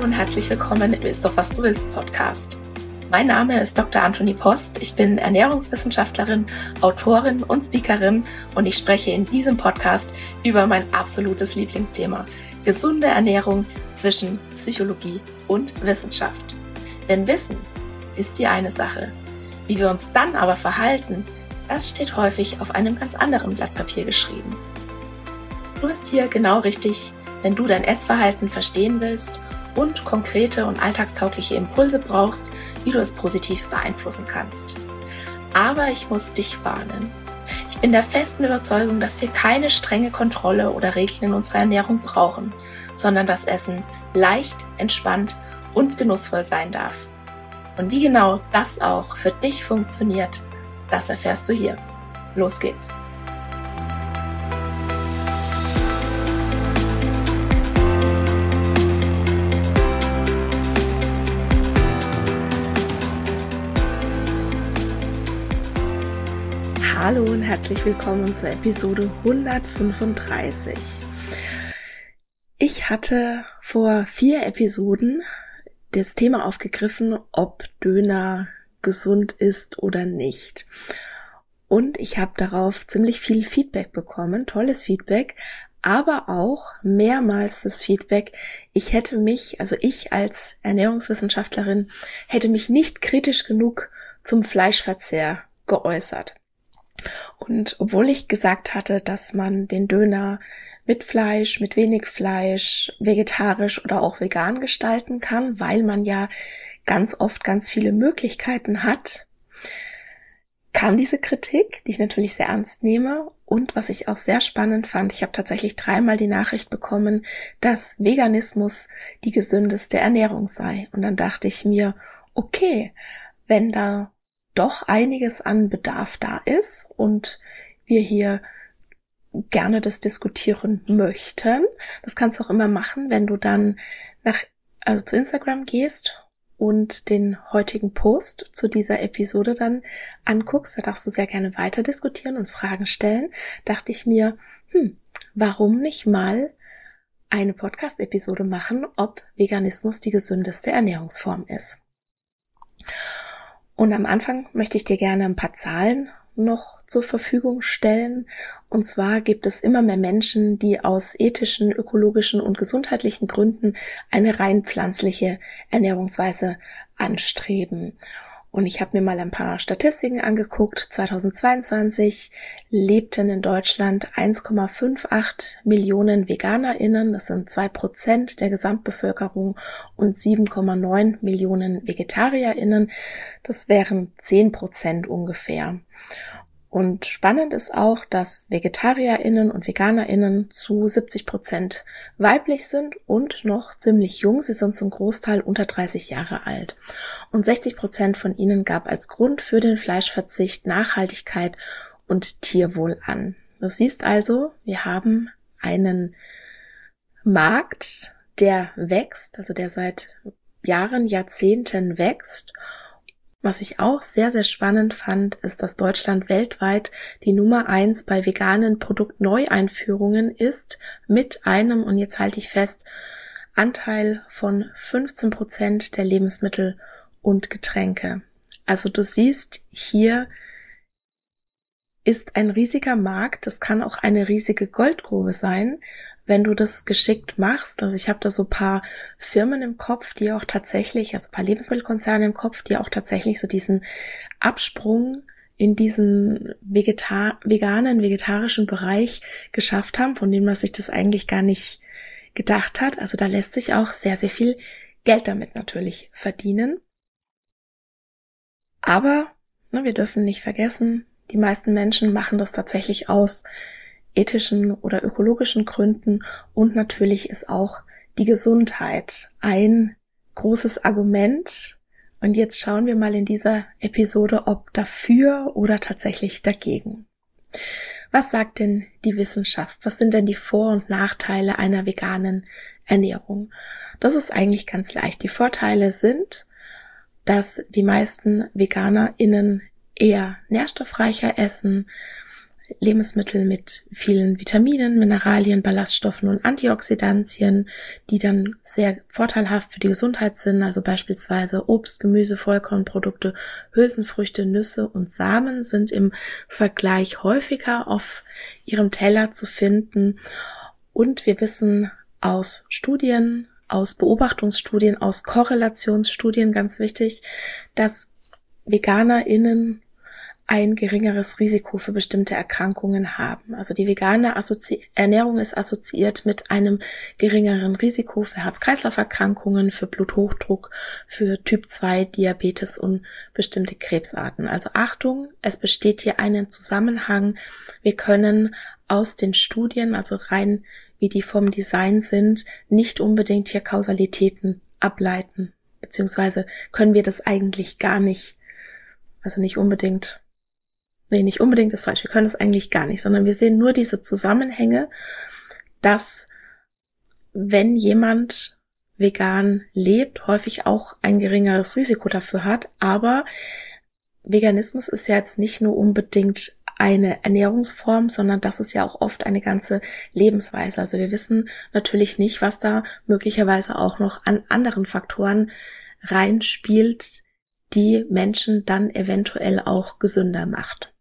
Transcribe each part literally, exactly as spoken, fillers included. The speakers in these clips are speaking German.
und herzlich willkommen im Ist doch was du willst Podcast. Mein Name ist Doktor Antonie Post, ich bin Ernährungswissenschaftlerin, Autorin und Speakerin und ich spreche in diesem Podcast über mein absolutes Lieblingsthema, gesunde Ernährung zwischen Psychologie und Wissenschaft. Denn Wissen ist die eine Sache, wie wir uns dann aber verhalten, das steht häufig auf einem ganz anderen Blatt Papier geschrieben. Du bist hier genau richtig, wenn du dein Essverhalten verstehen willst und konkrete und alltagstaugliche Impulse brauchst, wie du es positiv beeinflussen kannst. Aber ich muss dich warnen. Ich bin der festen Überzeugung, dass wir keine strenge Kontrolle oder Regeln in unserer Ernährung brauchen, sondern dass Essen leicht, entspannt und genussvoll sein darf. Und wie genau das auch für dich funktioniert, das erfährst du hier. Los geht's! Hallo und herzlich willkommen zur Episode hundertfünfunddreißig. Ich hatte vor vier Episoden das Thema aufgegriffen, ob Döner gesund ist oder nicht. Und ich habe darauf ziemlich viel Feedback bekommen, tolles Feedback, aber auch mehrmals das Feedback, ich hätte mich, also ich als Ernährungswissenschaftlerin, hätte mich nicht kritisch genug zum Fleischverzehr geäußert. Und obwohl ich gesagt hatte, dass man den Döner mit Fleisch, mit wenig Fleisch, vegetarisch oder auch vegan gestalten kann, weil man ja ganz oft ganz viele Möglichkeiten hat, kam diese Kritik, die ich natürlich sehr ernst nehme. Und was ich auch sehr spannend fand, ich habe tatsächlich dreimal die Nachricht bekommen, dass Veganismus die gesündeste Ernährung sei. Und dann dachte ich mir, okay, wenn da doch einiges an Bedarf da ist und wir hier gerne das diskutieren möchten. Das kannst du auch immer machen, wenn du dann nach, also zu Instagram gehst und den heutigen Post zu dieser Episode dann anguckst. Da darfst du sehr gerne weiter diskutieren und Fragen stellen. Dachte ich mir, hm, warum nicht mal eine Podcast-Episode machen, ob Veganismus die gesündeste Ernährungsform ist. Und am Anfang möchte ich dir gerne ein paar Zahlen noch zur Verfügung stellen. Und zwar gibt es immer mehr Menschen, die aus ethischen, ökologischen und gesundheitlichen Gründen eine rein pflanzliche Ernährungsweise anstreben. Und ich habe mir mal ein paar Statistiken angeguckt. zweitausendzweiundzwanzig lebten in Deutschland eins Komma achtundfünfzig Millionen VeganerInnen, das sind zwei Prozent der Gesamtbevölkerung, und sieben Komma neun Millionen VegetarierInnen, das wären zehn Prozent ungefähr. Und spannend ist auch, dass VegetarierInnen und VeganerInnen zu siebzig Prozent weiblich sind und noch ziemlich jung. Sie sind zum Großteil unter dreißig Jahre alt. Und sechzig Prozent von ihnen gab als Grund für den Fleischverzicht Nachhaltigkeit und Tierwohl an. Du siehst also, wir haben einen Markt, der wächst, also der seit Jahren, Jahrzehnten wächst. Was ich auch sehr, sehr spannend fand, ist, dass Deutschland weltweit die Nummer eins bei veganen Produktneueinführungen ist, mit einem, und jetzt halte ich fest, Anteil von fünfzehn Prozent der Lebensmittel und Getränke. Also du siehst, hier ist ein riesiger Markt, das kann auch eine riesige Goldgrube sein, wenn du das geschickt machst. Also ich habe da so ein paar Firmen im Kopf, die auch tatsächlich, also ein paar Lebensmittelkonzerne im Kopf, die auch tatsächlich so diesen Absprung in diesen Vegetar- veganen, vegetarischen Bereich geschafft haben, von dem man sich das eigentlich gar nicht gedacht hat. Also da lässt sich auch sehr, sehr viel Geld damit natürlich verdienen. Aber ne, wir dürfen nicht vergessen, die meisten Menschen machen das tatsächlich aus ethischen oder ökologischen Gründen, und natürlich ist auch die Gesundheit ein großes Argument. Und jetzt schauen wir mal in dieser Episode, ob dafür oder tatsächlich dagegen. Was sagt denn die Wissenschaft? Was sind denn die Vor- und Nachteile einer veganen Ernährung? Das ist eigentlich ganz leicht. Die Vorteile sind, dass die meisten VeganerInnen eher nährstoffreicher essen, Lebensmittel mit vielen Vitaminen, Mineralien, Ballaststoffen und Antioxidantien, die dann sehr vorteilhaft für die Gesundheit sind, also beispielsweise Obst, Gemüse, Vollkornprodukte, Hülsenfrüchte, Nüsse und Samen sind im Vergleich häufiger auf ihrem Teller zu finden. Und wir wissen aus Studien, aus Beobachtungsstudien, aus Korrelationsstudien, ganz wichtig, dass VeganerInnen ein geringeres Risiko für bestimmte Erkrankungen haben. Also die vegane Assozi- Ernährung ist assoziiert mit einem geringeren Risiko für Herz-Kreislauf-Erkrankungen, für Bluthochdruck, für Typ zwei Diabetes und bestimmte Krebsarten. Also Achtung, es besteht hier ein Zusammenhang. Wir können aus den Studien, also rein wie die vom Design sind, nicht unbedingt hier Kausalitäten ableiten, beziehungsweise können wir das eigentlich gar nicht, also nicht unbedingt, nee, nicht unbedingt ist falsch, wir können das eigentlich gar nicht, sondern wir sehen nur diese Zusammenhänge, dass wenn jemand vegan lebt, häufig auch ein geringeres Risiko dafür hat, aber Veganismus ist ja jetzt nicht nur unbedingt eine Ernährungsform, sondern das ist ja auch oft eine ganze Lebensweise. Also wir wissen natürlich nicht, was da möglicherweise auch noch an anderen Faktoren reinspielt, die Menschen dann eventuell auch gesünder macht.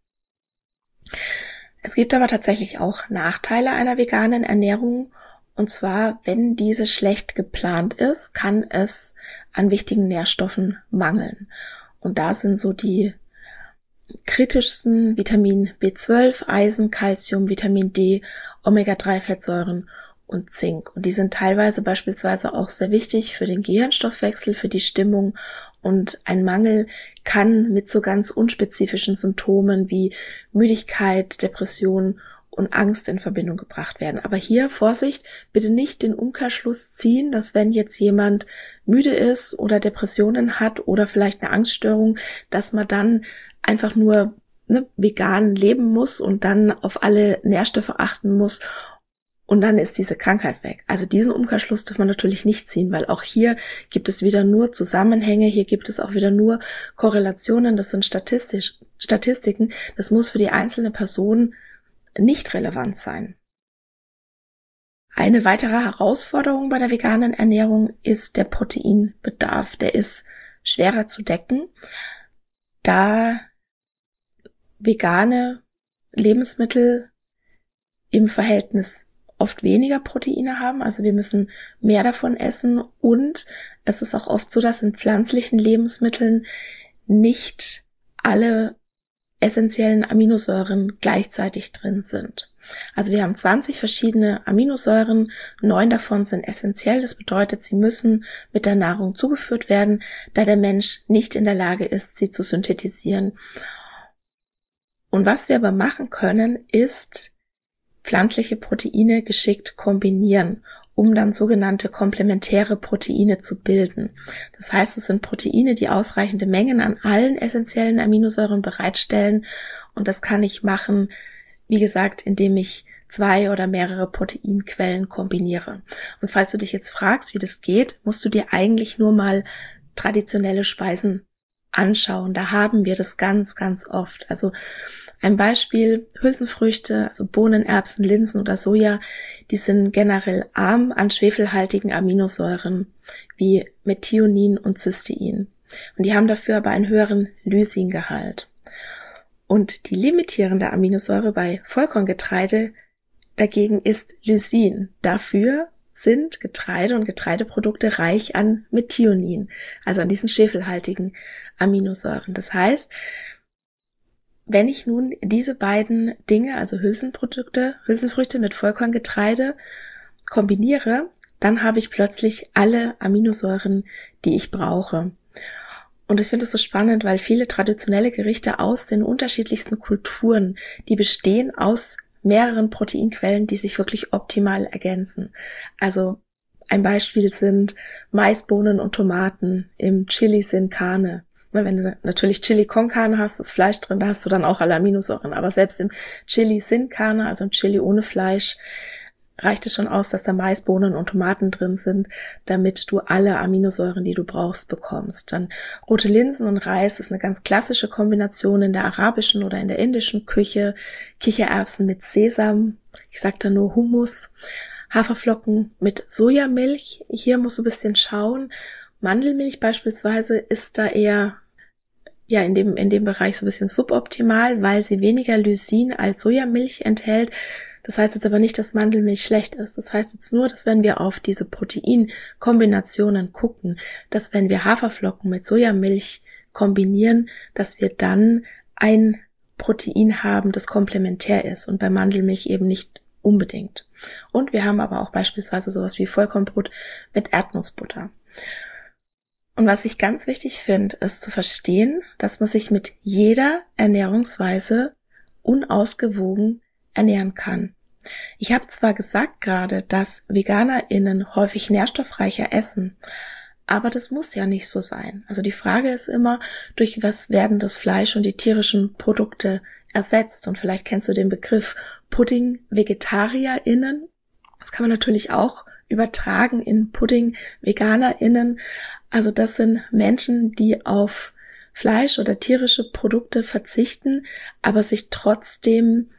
Es gibt aber tatsächlich auch Nachteile einer veganen Ernährung. Und zwar, wenn diese schlecht geplant ist, kann es an wichtigen Nährstoffen mangeln. Und da sind so die kritischsten Vitamin B zwölf, Eisen, Calcium, Vitamin D, Omega drei Fettsäuren und Zink. Und die sind teilweise beispielsweise auch sehr wichtig für den Gehirnstoffwechsel, für die Stimmung. Und ein Mangel kann mit so ganz unspezifischen Symptomen wie Müdigkeit, Depression und Angst in Verbindung gebracht werden. Aber hier, Vorsicht, bitte nicht den Umkehrschluss ziehen, dass wenn jetzt jemand müde ist oder Depressionen hat oder vielleicht eine Angststörung, dass man dann einfach nur ne, vegan leben muss und dann auf alle Nährstoffe achten muss und dann ist diese Krankheit weg. Also diesen Umkehrschluss darf man natürlich nicht ziehen, weil auch hier gibt es wieder nur Zusammenhänge, hier gibt es auch wieder nur Korrelationen, das sind statistisch, Statistiken, das muss für die einzelne Person nicht relevant sein. Eine weitere Herausforderung bei der veganen Ernährung ist der Proteinbedarf. Der ist schwerer zu decken, da vegane Lebensmittel im Verhältnis oft weniger Proteine haben, also wir müssen mehr davon essen und es ist auch oft so, dass in pflanzlichen Lebensmitteln nicht alle essentiellen Aminosäuren gleichzeitig drin sind. Also wir haben zwanzig verschiedene Aminosäuren, neun davon sind essentiell, das bedeutet, sie müssen mit der Nahrung zugeführt werden, da der Mensch nicht in der Lage ist, sie zu synthetisieren. Und was wir aber machen können, ist pflanzliche Proteine geschickt kombinieren, um dann sogenannte komplementäre Proteine zu bilden. Das heißt, es sind Proteine, die ausreichende Mengen an allen essentiellen Aminosäuren bereitstellen und das kann ich machen, wie gesagt, indem ich zwei oder mehrere Proteinquellen kombiniere. Und falls du dich jetzt fragst, wie das geht, musst du dir eigentlich nur mal traditionelle Speisen anschauen. Da haben wir das ganz, ganz oft. Also ein Beispiel, Hülsenfrüchte, also Bohnen, Erbsen, Linsen oder Soja, die sind generell arm an schwefelhaltigen Aminosäuren wie Methionin und Cystein. Und die haben dafür aber einen höheren Lysingehalt. Und die limitierende Aminosäure bei Vollkorngetreide dagegen ist Lysin. Dafür sind Getreide und Getreideprodukte reich an Methionin, also an diesen schwefelhaltigen Aminosäuren. Das heißt, wenn ich nun diese beiden Dinge, also Hülsenprodukte, Hülsenfrüchte mit Vollkorngetreide kombiniere, dann habe ich plötzlich alle Aminosäuren, die ich brauche. Und ich finde es so spannend, weil viele traditionelle Gerichte aus den unterschiedlichsten Kulturen, die bestehen aus mehreren Proteinquellen, die sich wirklich optimal ergänzen. Also ein Beispiel sind Mais, Bohnen und Tomaten, im Chili sin Carne. Wenn du natürlich Chili con Carne hast, das Fleisch drin, da hast du dann auch alle Aminosäuren. Aber selbst im Chili sin Carne, also im Chili ohne Fleisch, reicht es schon aus, dass da Mais, Bohnen und Tomaten drin sind, damit du alle Aminosäuren, die du brauchst, bekommst. Dann rote Linsen und Reis ist eine ganz klassische Kombination in der arabischen oder in der indischen Küche. Kichererbsen mit Sesam, ich sag da nur Hummus. Haferflocken mit Sojamilch. Hier musst du ein bisschen schauen. Mandelmilch beispielsweise ist da eher ja in dem in dem Bereich so ein bisschen suboptimal, weil sie weniger Lysin als Sojamilch enthält. Das heißt jetzt aber nicht, dass Mandelmilch schlecht ist. Das heißt jetzt nur, dass wenn wir auf diese Proteinkombinationen gucken, dass wenn wir Haferflocken mit Sojamilch kombinieren, dass wir dann ein Protein haben, das komplementär ist und bei Mandelmilch eben nicht unbedingt. Und wir haben aber auch beispielsweise sowas wie Vollkornbrot mit Erdnussbutter. Und was ich ganz wichtig finde, ist zu verstehen, dass man sich mit jeder Ernährungsweise unausgewogen ernähren kann. Ich habe zwar gesagt gerade, dass VeganerInnen häufig nährstoffreicher essen, aber das muss ja nicht so sein. Also die Frage ist immer, durch was werden das Fleisch und die tierischen Produkte ersetzt? Und vielleicht kennst du den Begriff Pudding-VegetarierInnen. Das kann man natürlich auch übertragen in Pudding-VeganerInnen. Also das sind Menschen, die auf Fleisch oder tierische Produkte verzichten, aber sich trotzdem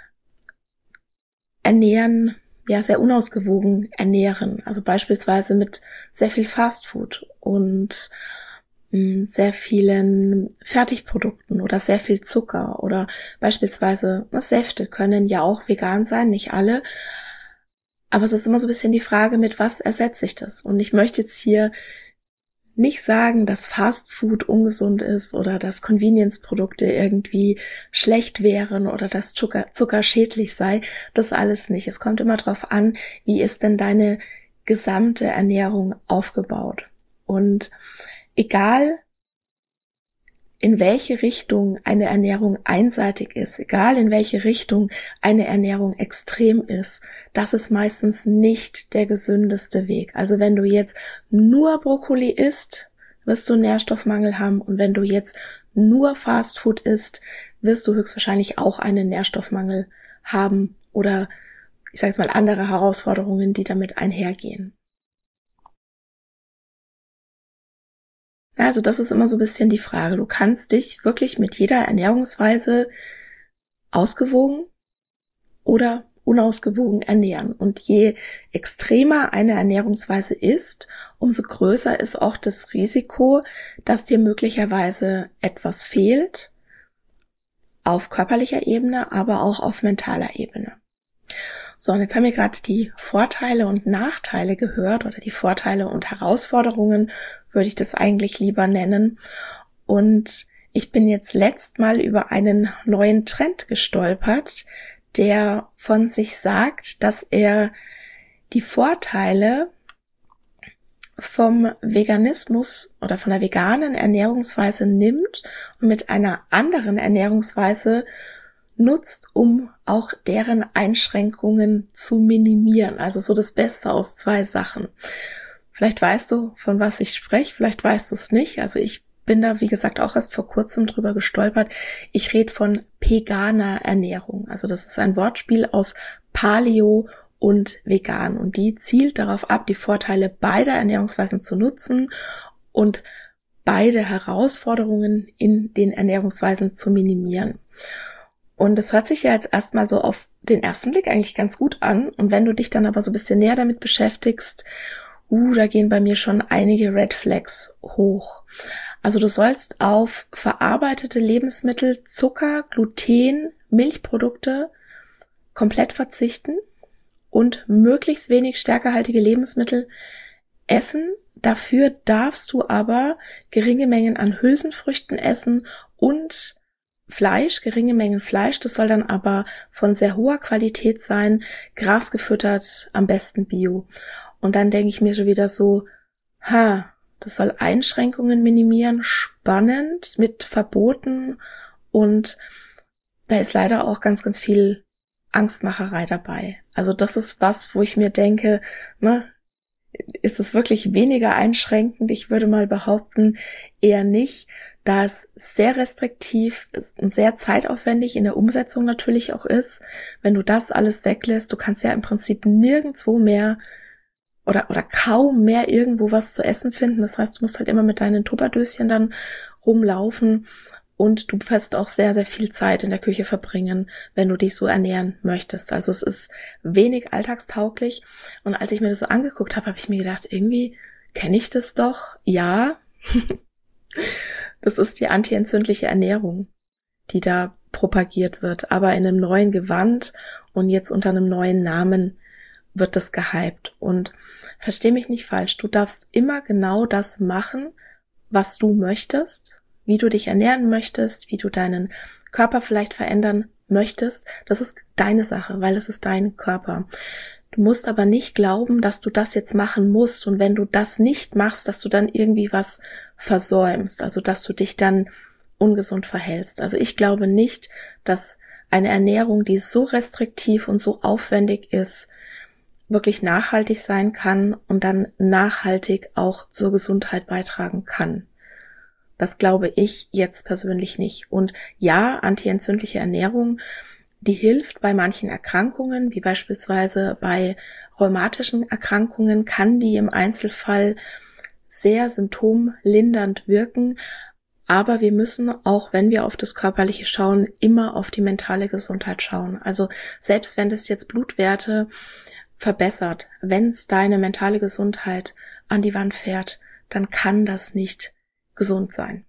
ernähren, ja, sehr unausgewogen ernähren. Also beispielsweise mit sehr viel Fastfood und mh, sehr vielen Fertigprodukten oder sehr viel Zucker oder beispielsweise na, Säfte können ja auch vegan sein, nicht alle. Aber es ist immer so ein bisschen die Frage, mit was ersetze ich das? Und ich möchte jetzt hier nicht sagen, dass Fastfood ungesund ist oder dass Convenience-Produkte irgendwie schlecht wären oder dass Zucker, Zucker schädlich sei. Das alles nicht. Es kommt immer darauf an, wie ist denn deine gesamte Ernährung aufgebaut. Und egal, in welche Richtung eine Ernährung einseitig ist, egal in welche Richtung eine Ernährung extrem ist, das ist meistens nicht der gesündeste Weg. Also wenn du jetzt nur Brokkoli isst, wirst du einen Nährstoffmangel haben und wenn du jetzt nur Fastfood isst, wirst du höchstwahrscheinlich auch einen Nährstoffmangel haben oder ich sage jetzt mal andere Herausforderungen, die damit einhergehen. Also das ist immer so ein bisschen die Frage. Du kannst dich wirklich mit jeder Ernährungsweise ausgewogen oder unausgewogen ernähren. Und je extremer eine Ernährungsweise ist, umso größer ist auch das Risiko, dass dir möglicherweise etwas fehlt, auf körperlicher Ebene, aber auch auf mentaler Ebene. So, und jetzt haben wir gerade die Vorteile und Nachteile gehört oder die Vorteile und Herausforderungen, würde ich das eigentlich lieber nennen. Und ich bin jetzt letzt mal über einen neuen Trend gestolpert, der von sich sagt, dass er die Vorteile vom Veganismus oder von der veganen Ernährungsweise nimmt und mit einer anderen Ernährungsweise nutzt, um auch deren Einschränkungen zu minimieren. Also so das Beste aus zwei Sachen. Vielleicht weißt du, von was ich spreche, vielleicht weißt du es nicht. Also ich bin da, wie gesagt, auch erst vor kurzem drüber gestolpert. Ich rede von veganer Ernährung. Also das ist ein Wortspiel aus Paleo und vegan. Und die zielt darauf ab, die Vorteile beider Ernährungsweisen zu nutzen und beide Herausforderungen in den Ernährungsweisen zu minimieren. Und das hört sich ja jetzt erstmal so auf den ersten Blick eigentlich ganz gut an. Und wenn du dich dann aber so ein bisschen näher damit beschäftigst, uh, da gehen bei mir schon einige Red Flags hoch. Also du sollst auf verarbeitete Lebensmittel, Zucker, Gluten, Milchprodukte komplett verzichten und möglichst wenig stärkehaltige Lebensmittel essen. Dafür darfst du aber geringe Mengen an Hülsenfrüchten essen und Fleisch, geringe Mengen Fleisch, das soll dann aber von sehr hoher Qualität sein, grasgefüttert, am besten Bio. Und dann denke ich mir schon wieder so, ha, das soll Einschränkungen minimieren, spannend, mit Verboten und da ist leider auch ganz, ganz viel Angstmacherei dabei. Also das ist was, wo ich mir denke, ne, ist es wirklich weniger einschränkend? Ich würde mal behaupten, eher nicht. da es sehr restriktiv ist und sehr zeitaufwendig in der Umsetzung natürlich auch ist. Wenn du das alles weglässt, du kannst ja im Prinzip nirgendwo mehr oder oder kaum mehr irgendwo was zu essen finden. Das heißt, du musst halt immer mit deinen Tupperdöschen dann rumlaufen und du wirst auch sehr, sehr viel Zeit in der Küche verbringen, wenn du dich so ernähren möchtest. Also es ist wenig alltagstauglich. Und als ich mir das so angeguckt habe, habe ich mir gedacht, irgendwie kenne ich das doch. Ja, das ist die antientzündliche Ernährung, die da propagiert wird. Aber in einem neuen Gewand und jetzt unter einem neuen Namen wird das gehypt. Und versteh mich nicht falsch, du darfst immer genau das machen, was du möchtest, wie du dich ernähren möchtest, wie du deinen Körper vielleicht verändern möchtest. Das ist deine Sache, weil es ist dein Körper. Du musst aber nicht glauben, dass du das jetzt machen musst und wenn du das nicht machst, dass du dann irgendwie was versäumst, also dass du dich dann ungesund verhältst. Also ich glaube nicht, dass eine Ernährung, die so restriktiv und so aufwendig ist, wirklich nachhaltig sein kann und dann nachhaltig auch zur Gesundheit beitragen kann. Das glaube ich jetzt persönlich nicht. Und ja, antientzündliche Ernährung, die hilft bei manchen Erkrankungen, wie beispielsweise bei rheumatischen Erkrankungen, kann die im Einzelfall sehr symptomlindernd wirken. Aber wir müssen, auch wenn wir auf das Körperliche schauen, immer auf die mentale Gesundheit schauen. Also selbst wenn das jetzt Blutwerte verbessert, wenn es deine mentale Gesundheit an die Wand fährt, dann kann das nicht gesund sein.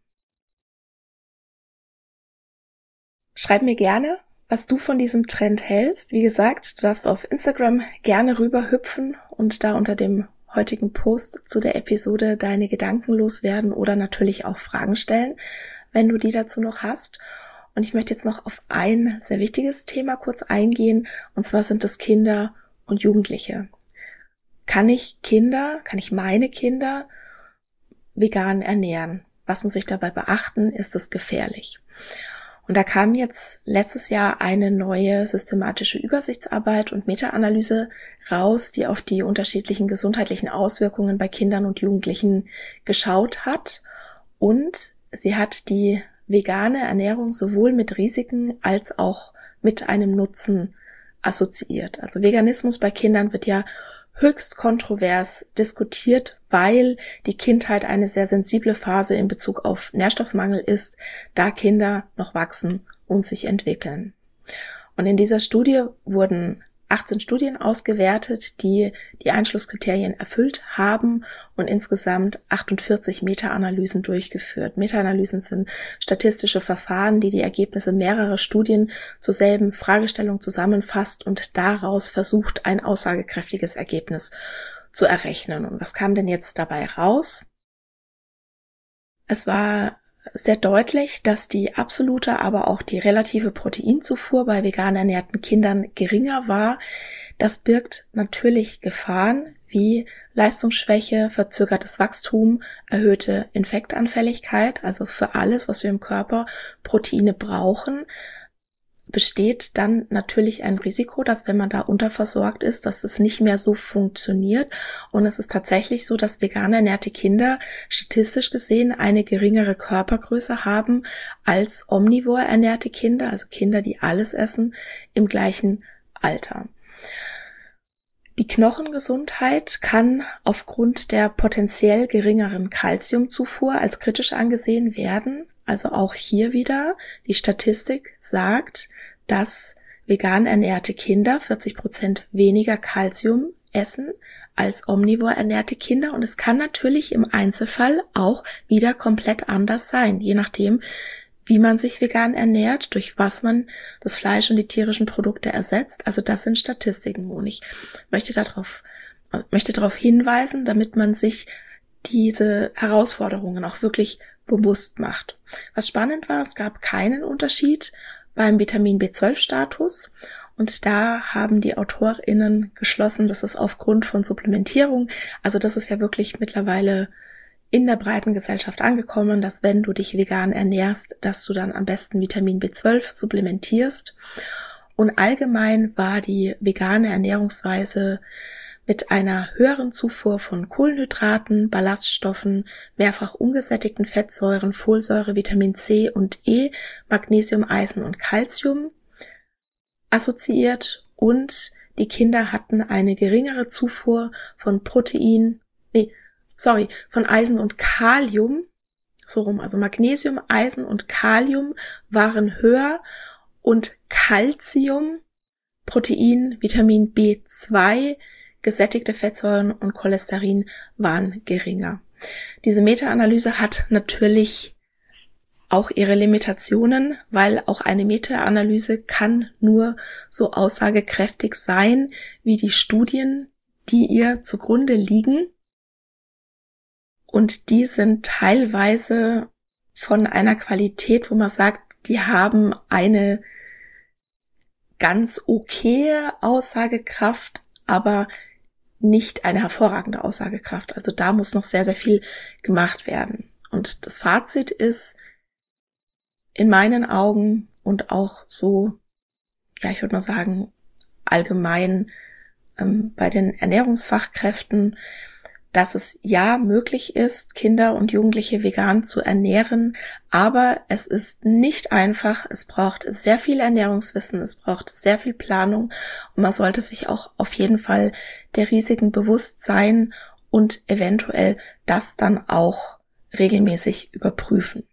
Schreib mir gerne, was du von diesem Trend hältst. Wie gesagt, du darfst auf Instagram gerne rüber hüpfen und da unter dem heutigen Post zu der Episode deine Gedanken loswerden oder natürlich auch Fragen stellen, wenn du die dazu noch hast. Und ich möchte jetzt noch auf ein sehr wichtiges Thema kurz eingehen, und zwar sind es Kinder und Jugendliche. Kann ich Kinder, kann ich meine Kinder vegan ernähren? Was muss ich dabei beachten? Ist es gefährlich? Und da kam jetzt letztes Jahr eine neue systematische Übersichtsarbeit und Meta-Analyse raus, die auf die unterschiedlichen gesundheitlichen Auswirkungen bei Kindern und Jugendlichen geschaut hat. Und sie hat die vegane Ernährung sowohl mit Risiken als auch mit einem Nutzen assoziiert. Also Veganismus bei Kindern wird ja höchst kontrovers diskutiert, weil die Kindheit eine sehr sensible Phase in Bezug auf Nährstoffmangel ist, da Kinder noch wachsen und sich entwickeln. Und in dieser Studie wurden achtzehn Studien ausgewertet, die die Einschlusskriterien erfüllt haben und insgesamt achtundvierzig Meta-Analysen durchgeführt. Meta-Analysen sind statistische Verfahren, die die Ergebnisse mehrerer Studien zur selben Fragestellung zusammenfasst und daraus versucht, ein aussagekräftiges Ergebnis zu errechnen. Und was kam denn jetzt dabei raus? Es war sehr deutlich, dass die absolute, aber auch die relative Proteinzufuhr bei vegan ernährten Kindern geringer war. Das birgt natürlich Gefahren wie Leistungsschwäche, verzögertes Wachstum, erhöhte Infektanfälligkeit. Also für alles, was wir im Körper Proteine brauchen, besteht dann natürlich ein Risiko, dass wenn man da unterversorgt ist, dass es nicht mehr so funktioniert. Und es ist tatsächlich so, dass vegan ernährte Kinder statistisch gesehen eine geringere Körpergröße haben als omnivor ernährte Kinder, also Kinder, die alles essen, im gleichen Alter. Die Knochengesundheit kann aufgrund der potenziell geringeren Kalziumzufuhr als kritisch angesehen werden. Also auch hier wieder, die Statistik sagt, dass vegan ernährte Kinder vierzig Prozent weniger Kalzium essen als omnivor ernährte Kinder. Und es kann natürlich im Einzelfall auch wieder komplett anders sein, je nachdem, wie man sich vegan ernährt, durch was man das Fleisch und die tierischen Produkte ersetzt. Also das sind Statistiken. Und ich möchte darauf, möchte darauf hinweisen, damit man sich diese Herausforderungen auch wirklich bewusst macht. Was spannend war, es gab keinen Unterschied beim Vitamin B zwölf Status und da haben die AutorInnen geschlossen, dass es aufgrund von Supplementierung, also das ist ja wirklich mittlerweile in der breiten Gesellschaft angekommen, dass wenn du dich vegan ernährst, dass du dann am besten Vitamin B zwölf supplementierst. Und allgemein war die vegane Ernährungsweise mit einer höheren Zufuhr von Kohlenhydraten, Ballaststoffen, mehrfach ungesättigten Fettsäuren, Folsäure, Vitamin C und E, Magnesium, Eisen und Calcium assoziiert, und die Kinder hatten eine geringere Zufuhr von Protein, nee, sorry, von Eisen und Kalium, so rum, also Magnesium, Eisen und Kalium waren höher und Calcium, Protein, Vitamin B zwei, gesättigte Fettsäuren und Cholesterin waren geringer. Diese Meta-Analyse hat natürlich auch ihre Limitationen, weil auch eine Meta-Analyse kann nur so aussagekräftig sein wie die Studien, die ihr zugrunde liegen. Und die sind teilweise von einer Qualität, wo man sagt, die haben eine ganz okaye Aussagekraft, aber nicht eine hervorragende Aussagekraft. Also da muss noch sehr, sehr viel gemacht werden. Und das Fazit ist in meinen Augen und auch so, ja, ich würde mal sagen, allgemein ähm, bei den Ernährungsfachkräften, dass es ja möglich ist, Kinder und Jugendliche vegan zu ernähren, aber es ist nicht einfach, es braucht sehr viel Ernährungswissen, es braucht sehr viel Planung und man sollte sich auch auf jeden Fall der Risiken bewusst sein und eventuell das dann auch regelmäßig überprüfen.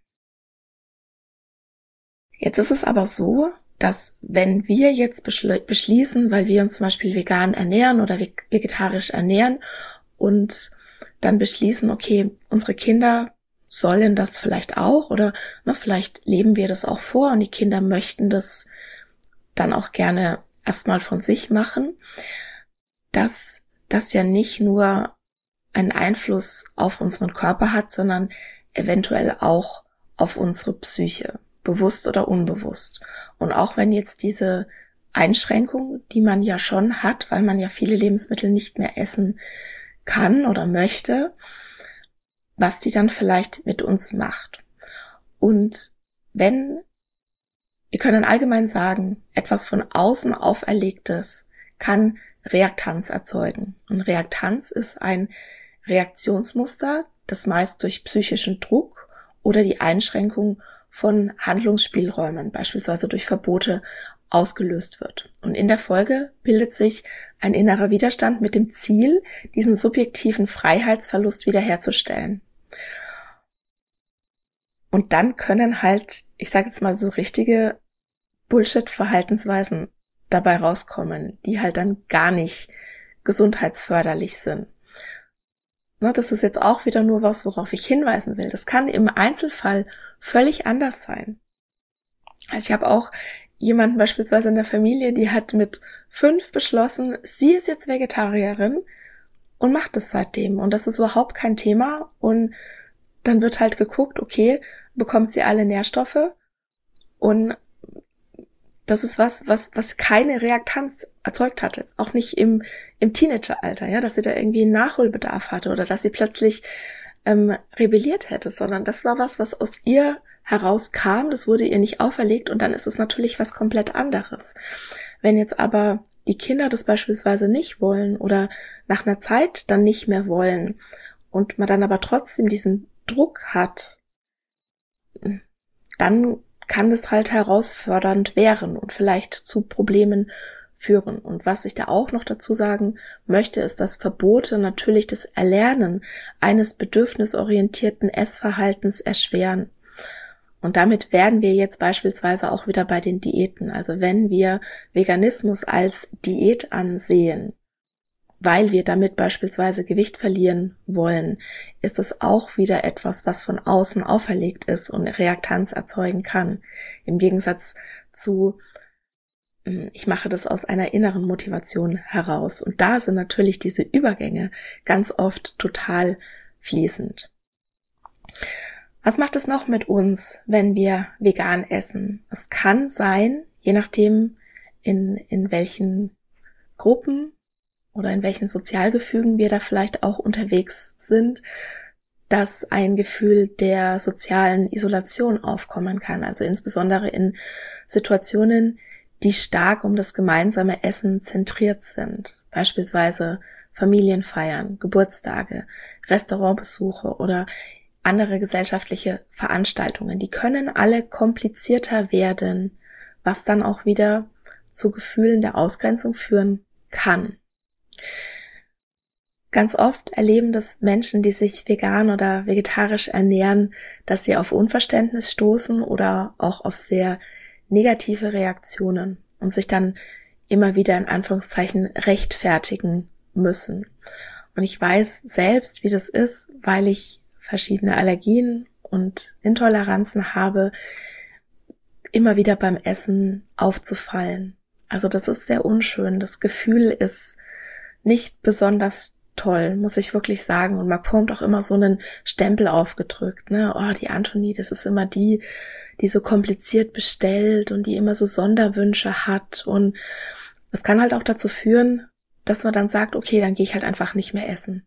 Jetzt ist es aber so, dass wenn wir jetzt beschließen, weil wir uns zum Beispiel vegan ernähren oder vegetarisch ernähren und dann beschließen, okay, unsere Kinder sollen das vielleicht auch oder ne, vielleicht leben wir das auch vor und die Kinder möchten das dann auch gerne erstmal von sich machen, dass das ja nicht nur einen Einfluss auf unseren Körper hat, sondern eventuell auch auf unsere Psyche, bewusst oder unbewusst. Und auch wenn jetzt diese Einschränkung, die man ja schon hat, weil man ja viele Lebensmittel nicht mehr essen kann oder möchte, was die dann vielleicht mit uns macht. Und wenn, wir können allgemein sagen, etwas von außen auferlegtes kann Reaktanz erzeugen. Und Reaktanz ist ein Reaktionsmuster, das meist durch psychischen Druck oder die Einschränkung von Handlungsspielräumen, beispielsweise durch Verbote, ausgelöst wird. Und in der Folge bildet sich ein innerer Widerstand mit dem Ziel, diesen subjektiven Freiheitsverlust wiederherzustellen. Und dann können halt, ich sage jetzt mal so richtige Bullshit-Verhaltensweisen dabei rauskommen, die halt dann gar nicht gesundheitsförderlich sind. Ne, das ist jetzt auch wieder nur was, worauf ich hinweisen will. Das kann im Einzelfall völlig anders sein. Also ich habe auch jemanden beispielsweise in der Familie, die hat mit fünf beschlossen, sie ist jetzt Vegetarierin und macht es seitdem. Und das ist überhaupt kein Thema. Und dann wird halt geguckt, okay, bekommt sie alle Nährstoffe? Und das ist was, was, was keine Reaktanz erzeugt hat. Jetzt auch nicht im, im Teenageralter, ja, dass sie da irgendwie einen Nachholbedarf hatte oder dass sie plötzlich ähm, rebelliert hätte, sondern das war was, was aus ihr herauskam, das wurde ihr nicht auferlegt und dann ist es natürlich was komplett anderes. Wenn jetzt aber die Kinder das beispielsweise nicht wollen oder nach einer Zeit dann nicht mehr wollen und man dann aber trotzdem diesen Druck hat, dann kann das halt herausfordernd werden und vielleicht zu Problemen führen. Und was ich da auch noch dazu sagen möchte, ist, dass Verbote natürlich das Erlernen eines bedürfnisorientierten Essverhaltens erschweren. Und damit werden wir jetzt beispielsweise auch wieder bei den Diäten. Also wenn wir Veganismus als Diät ansehen, weil wir damit beispielsweise Gewicht verlieren wollen, ist es auch wieder etwas, was von außen auferlegt ist und Reaktanz erzeugen kann. Im Gegensatz zu, ich mache das aus einer inneren Motivation heraus. Und da sind natürlich diese Übergänge ganz oft total fließend. Was macht es noch mit uns, wenn wir vegan essen? Es kann sein, je nachdem, in, in welchen Gruppen oder in welchen Sozialgefügen wir da vielleicht auch unterwegs sind, dass ein Gefühl der sozialen Isolation aufkommen kann. Also insbesondere in Situationen, die stark um das gemeinsame Essen zentriert sind. Beispielsweise Familienfeiern, Geburtstage, Restaurantbesuche oder andere gesellschaftliche Veranstaltungen. Die können alle komplizierter werden, was dann auch wieder zu Gefühlen der Ausgrenzung führen kann. Ganz oft erleben das Menschen, die sich vegan oder vegetarisch ernähren, dass sie auf Unverständnis stoßen oder auch auf sehr negative Reaktionen und sich dann immer wieder in Anführungszeichen rechtfertigen müssen. Und ich weiß selbst, wie das ist, weil ich verschiedene Allergien und Intoleranzen habe, immer wieder beim Essen aufzufallen. Also das ist sehr unschön. Das Gefühl ist nicht besonders toll, muss ich wirklich sagen. Und man bekommt auch immer so einen Stempel aufgedrückt, ne? Oh, die Antonie, das ist immer die, die so kompliziert bestellt und die immer so Sonderwünsche hat. Und das kann halt auch dazu führen, dass man dann sagt, okay, dann gehe ich halt einfach nicht mehr essen.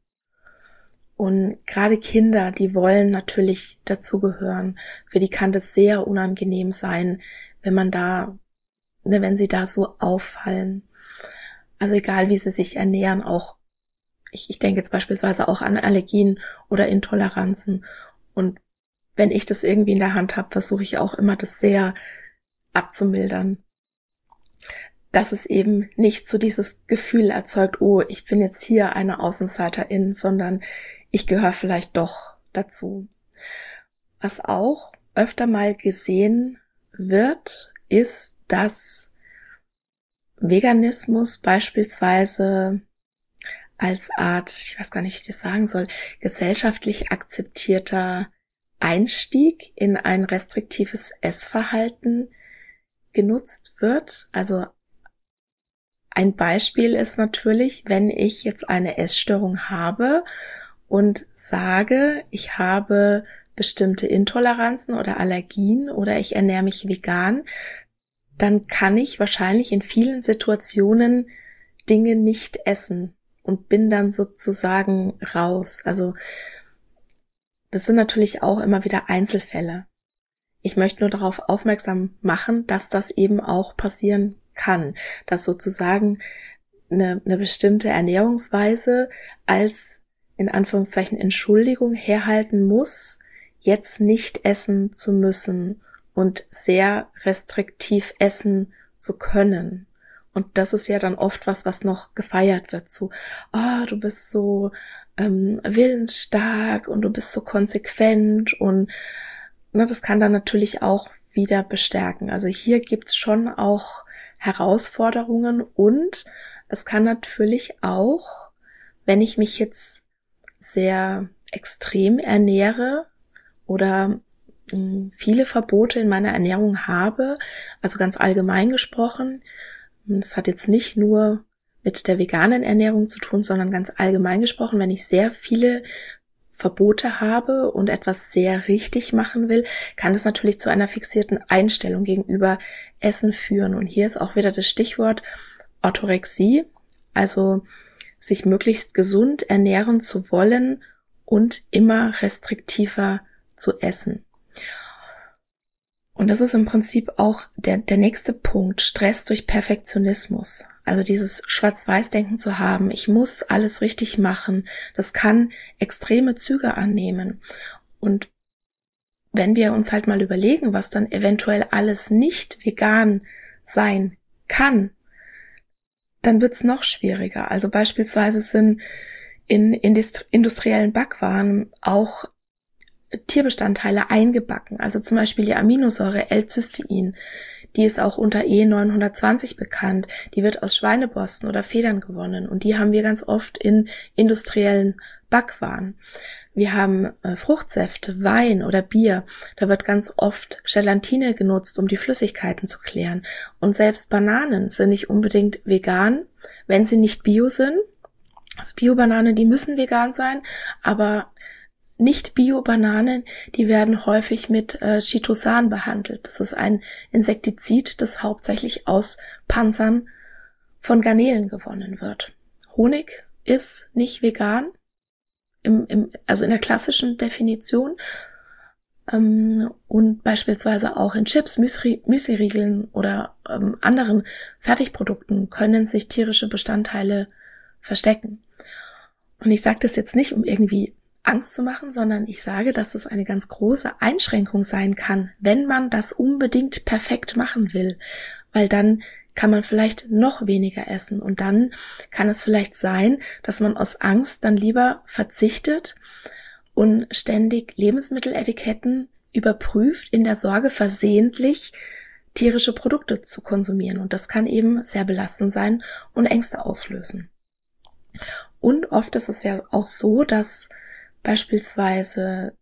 Und gerade Kinder, die wollen natürlich dazugehören. Für die kann das sehr unangenehm sein, wenn man da, ne, wenn sie da so auffallen. Also egal, wie sie sich ernähren, auch Ich, ich denke jetzt beispielsweise auch an Allergien oder Intoleranzen. Und wenn ich das irgendwie in der Hand habe, versuche ich auch immer, das sehr abzumildern. Dass es eben nicht so dieses Gefühl erzeugt, oh, ich bin jetzt hier eine Außenseiterin, sondern ich gehöre vielleicht doch dazu. Was auch öfter mal gesehen wird, ist, dass Veganismus beispielsweise als Art, ich weiß gar nicht, wie ich das sagen soll, gesellschaftlich akzeptierter Einstieg in ein restriktives Essverhalten genutzt wird. Also ein Beispiel ist natürlich, wenn ich jetzt eine Essstörung habe und sage, ich habe bestimmte Intoleranzen oder Allergien oder ich ernähre mich vegan, dann kann ich wahrscheinlich in vielen Situationen Dinge nicht essen und bin dann sozusagen raus. Also das sind natürlich auch immer wieder Einzelfälle. Ich möchte nur darauf aufmerksam machen, dass das eben auch passieren kann, dass sozusagen eine, eine bestimmte Ernährungsweise als in Anführungszeichen Entschuldigung herhalten muss, jetzt nicht essen zu müssen und sehr restriktiv essen zu können. Und das ist ja dann oft was, was noch gefeiert wird, so, oh, du bist so ähm, willensstark und du bist so konsequent und ne, das kann dann natürlich auch wieder bestärken. Also hier gibt's schon auch Herausforderungen und es kann natürlich auch, wenn ich mich jetzt sehr extrem ernähre oder mh, viele Verbote in meiner Ernährung habe, also ganz allgemein gesprochen, das hat jetzt nicht nur mit der veganen Ernährung zu tun, sondern ganz allgemein gesprochen, wenn ich sehr viele Verbote habe und etwas sehr richtig machen will, kann das natürlich zu einer fixierten Einstellung gegenüber Essen führen. Und hier ist auch wieder das Stichwort Orthorexie, also sich möglichst gesund ernähren zu wollen und immer restriktiver zu essen. Und das ist im Prinzip auch der, der nächste Punkt, Stress durch Perfektionismus. Also dieses Schwarz-Weiß-Denken zu haben, ich muss alles richtig machen, das kann extreme Züge annehmen. Und wenn wir uns halt mal überlegen, was dann eventuell alles nicht vegan sein kann, dann wird's noch schwieriger. Also beispielsweise sind in industriellen Backwaren auch Tierbestandteile eingebacken, also zum Beispiel die Aminosäure L-Cystein, die ist auch unter E neunhundertzwanzig bekannt, die wird aus Schweineborsten oder Federn gewonnen und die haben wir ganz oft in industriellen Backwaren. Wir haben äh, Fruchtsäfte, Wein oder Bier, da wird ganz oft Gelatine genutzt, um die Flüssigkeiten zu klären und selbst Bananen sind nicht unbedingt vegan, wenn sie nicht bio sind. Also Bio-Bananen, die müssen vegan sein, aber Nicht-Bio-Bananen, die werden häufig mit äh, Chitosan behandelt. Das ist ein Insektizid, das hauptsächlich aus Panzern von Garnelen gewonnen wird. Honig ist nicht vegan, im, im, also in der klassischen Definition. Ähm, und beispielsweise auch in Chips, Müsli, Müsliriegeln oder ähm, anderen Fertigprodukten können sich tierische Bestandteile verstecken. Und ich sage das jetzt nicht, um irgendwie Angst zu machen, sondern ich sage, dass es eine ganz große Einschränkung sein kann, wenn man das unbedingt perfekt machen will, weil dann kann man vielleicht noch weniger essen und dann kann es vielleicht sein, dass man aus Angst dann lieber verzichtet und ständig Lebensmitteletiketten überprüft, in der Sorge versehentlich tierische Produkte zu konsumieren. Und das kann eben sehr belastend sein und Ängste auslösen. Und oft ist es ja auch so, dass beispielsweise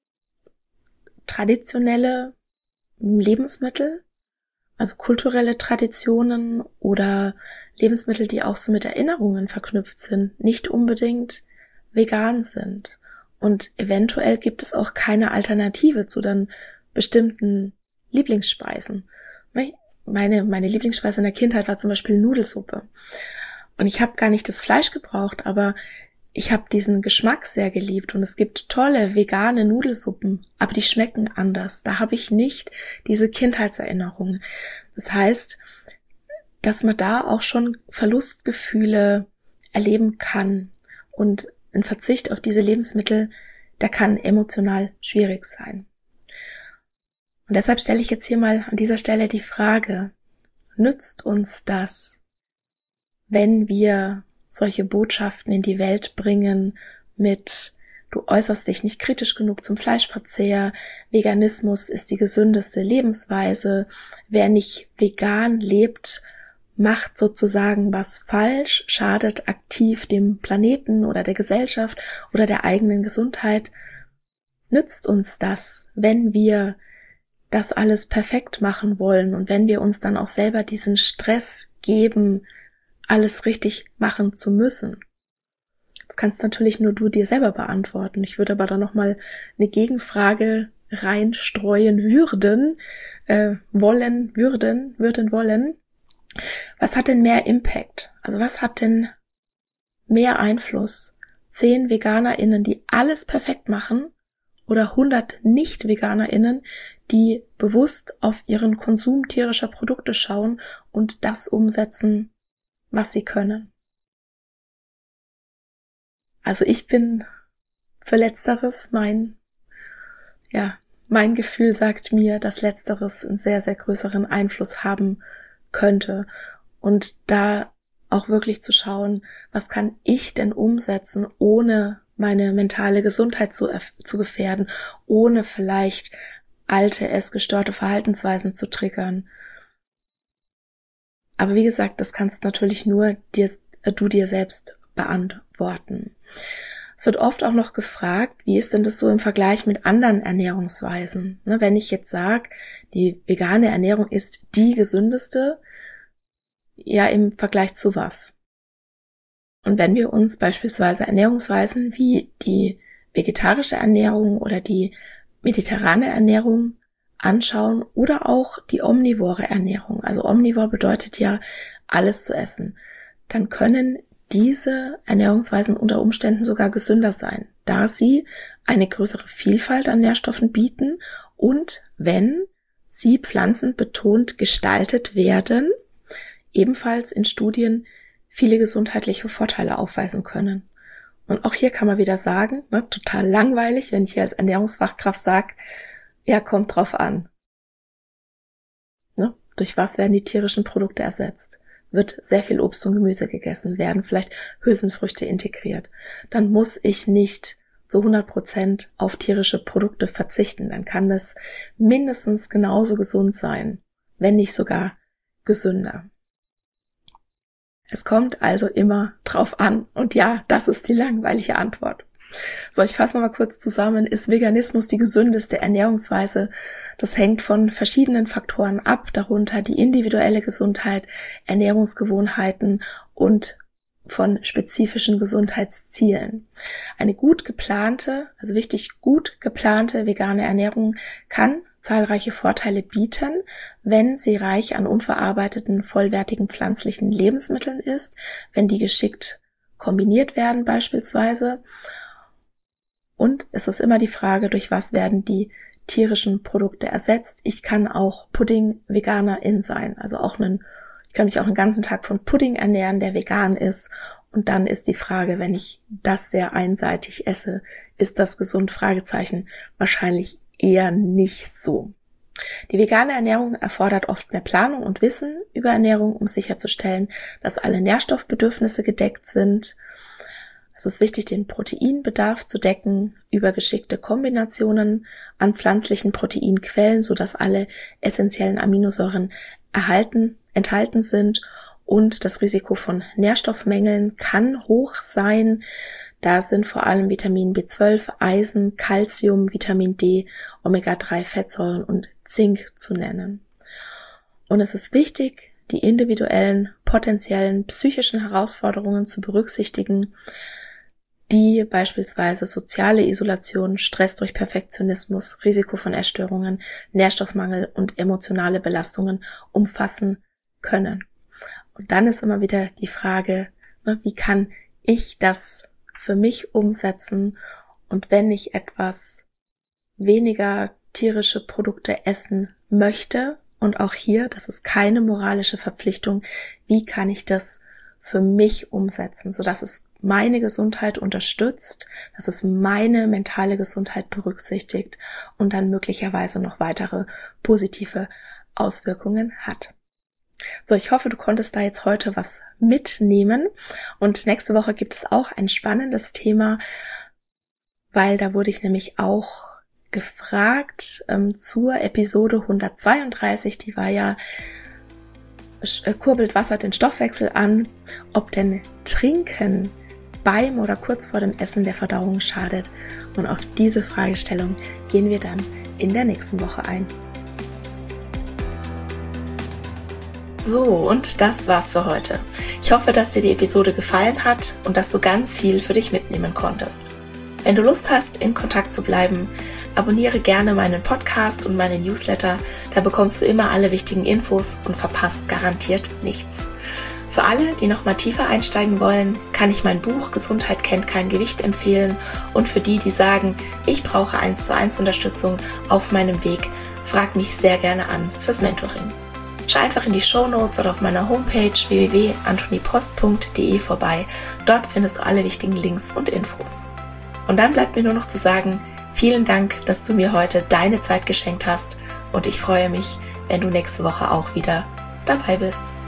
traditionelle Lebensmittel, also kulturelle Traditionen oder Lebensmittel, die auch so mit Erinnerungen verknüpft sind, nicht unbedingt vegan sind. Und eventuell gibt es auch keine Alternative zu dann bestimmten Lieblingsspeisen. Meine, meine Lieblingsspeise in der Kindheit war zum Beispiel Nudelsuppe. Und ich habe gar nicht das Fleisch gebraucht, aber ich habe diesen Geschmack sehr geliebt. Und es gibt tolle vegane Nudelsuppen, aber die schmecken anders. Da habe ich nicht diese Kindheitserinnerungen. Das heißt, dass man da auch schon Verlustgefühle erleben kann. Und ein Verzicht auf diese Lebensmittel, der kann emotional schwierig sein. Und deshalb stelle ich jetzt hier mal an dieser Stelle die Frage, nützt uns das, wenn wir solche Botschaften in die Welt bringen mit, du äußerst dich nicht kritisch genug zum Fleischverzehr, Veganismus ist die gesündeste Lebensweise, wer nicht vegan lebt, macht sozusagen was falsch, schadet aktiv dem Planeten oder der Gesellschaft oder der eigenen Gesundheit. Nützt uns das, wenn wir das alles perfekt machen wollen und wenn wir uns dann auch selber diesen Stress geben, alles richtig machen zu müssen? Das kannst natürlich nur du dir selber beantworten. Ich würde aber da nochmal eine Gegenfrage reinstreuen würden, äh, wollen, würden, würden wollen. Was hat denn mehr Impact? Also was hat denn mehr Einfluss? Zehn VeganerInnen, die alles perfekt machen oder hundert Nicht-VeganerInnen, die bewusst auf ihren Konsum tierischer Produkte schauen und das umsetzen, was sie können? Also ich bin für Letzteres, mein, ja, mein Gefühl sagt mir, dass Letzteres einen sehr, sehr größeren Einfluss haben könnte. Und da auch wirklich zu schauen, was kann ich denn umsetzen, ohne meine mentale Gesundheit zu, zu gefährden, ohne vielleicht alte, essgestörte Verhaltensweisen zu triggern. Aber wie gesagt, das kannst natürlich nur dir, du dir selbst beantworten. Es wird oft auch noch gefragt, wie ist denn das so im Vergleich mit anderen Ernährungsweisen? Ne, wenn ich jetzt sage, die vegane Ernährung ist die gesündeste, ja, im Vergleich zu was? Und wenn wir uns beispielsweise Ernährungsweisen wie die vegetarische Ernährung oder die mediterrane Ernährung anschauen oder auch die omnivore Ernährung, also omnivor bedeutet ja alles zu essen, dann können diese Ernährungsweisen unter Umständen sogar gesünder sein, da sie eine größere Vielfalt an Nährstoffen bieten und wenn sie pflanzenbetont gestaltet werden, ebenfalls in Studien viele gesundheitliche Vorteile aufweisen können. Und auch hier kann man wieder sagen, ne, total langweilig, wenn ich hier als Ernährungsfachkraft sage, ja, kommt drauf an. Ne, durch was werden die tierischen Produkte ersetzt? Wird sehr viel Obst und Gemüse gegessen, werden vielleicht Hülsenfrüchte integriert. Dann muss ich nicht zu hundert Prozent auf tierische Produkte verzichten. Dann kann es mindestens genauso gesund sein, wenn nicht sogar gesünder. Es kommt also immer drauf an. Und ja, das ist die langweilige Antwort. So, ich fasse nochmal kurz zusammen. Ist Veganismus die gesündeste Ernährungsweise? Das hängt von verschiedenen Faktoren ab, darunter die individuelle Gesundheit, Ernährungsgewohnheiten und von spezifischen Gesundheitszielen. Eine gut geplante, also wichtig gut geplante vegane Ernährung kann zahlreiche Vorteile bieten, wenn sie reich an unverarbeiteten, vollwertigen pflanzlichen Lebensmitteln ist, wenn die geschickt kombiniert werden beispielsweise. Und es ist immer die Frage, durch was werden die tierischen Produkte ersetzt. Ich kann auch Pudding-Veganerin sein, also auch einen, ich kann mich auch einen ganzen Tag von Pudding ernähren, der vegan ist Und dann ist die Frage, wenn ich das sehr einseitig esse, ist das gesund? Fragezeichen. Wahrscheinlich eher nicht so. Die vegane Ernährung erfordert oft mehr Planung und Wissen über Ernährung, um sicherzustellen, dass alle Nährstoffbedürfnisse gedeckt sind. Es ist wichtig, den Proteinbedarf zu decken über geschickte Kombinationen an pflanzlichen Proteinquellen, sodass alle essentiellen Aminosäuren erhalten, enthalten sind. Und das Risiko von Nährstoffmängeln kann hoch sein. Da sind vor allem Vitamin B zwölf, Eisen, Calcium, Vitamin D, Omega drei Fettsäuren und Zink zu nennen. Und es ist wichtig, die individuellen, potenziellen psychischen Herausforderungen zu berücksichtigen, die beispielsweise soziale Isolation, Stress durch Perfektionismus, Risiko von Essstörungen, Nährstoffmangel und emotionale Belastungen umfassen können. Und dann ist immer wieder die Frage, wie kann ich das für mich umsetzen? Und wenn ich etwas weniger tierische Produkte essen möchte, und auch hier, das ist keine moralische Verpflichtung, wie kann ich das für mich umsetzen, sodass es meine Gesundheit unterstützt, dass es meine mentale Gesundheit berücksichtigt und dann möglicherweise noch weitere positive Auswirkungen hat. So, ich hoffe, du konntest da jetzt heute was mitnehmen und nächste Woche gibt es auch ein spannendes Thema, weil da wurde ich nämlich auch gefragt ähm, zur Episode hundertzweiunddreißig, die war ja äh, kurbelt Wasser den Stoffwechsel an, ob denn Trinken beim oder kurz vor dem Essen der Verdauung schadet. Und auf diese Fragestellung gehen wir dann in der nächsten Woche ein. So, und das war's für heute. Ich hoffe, dass dir die Episode gefallen hat und dass du ganz viel für dich mitnehmen konntest. Wenn du Lust hast, in Kontakt zu bleiben, abonniere gerne meinen Podcast und meinen Newsletter, da bekommst du immer alle wichtigen Infos und verpasst garantiert nichts. Für alle, die noch mal tiefer einsteigen wollen, kann ich mein Buch Gesundheit kennt kein Gewicht empfehlen und für die, die sagen, ich brauche eins zu eins Unterstützung auf meinem Weg, frag mich sehr gerne an fürs Mentoring. Schau einfach in die Shownotes oder auf meiner Homepage w w w punkt antonipost punkt d e vorbei. Dort findest du alle wichtigen Links und Infos. Und dann bleibt mir nur noch zu sagen, vielen Dank, dass du mir heute deine Zeit geschenkt hast und ich freue mich, wenn du nächste Woche auch wieder dabei bist.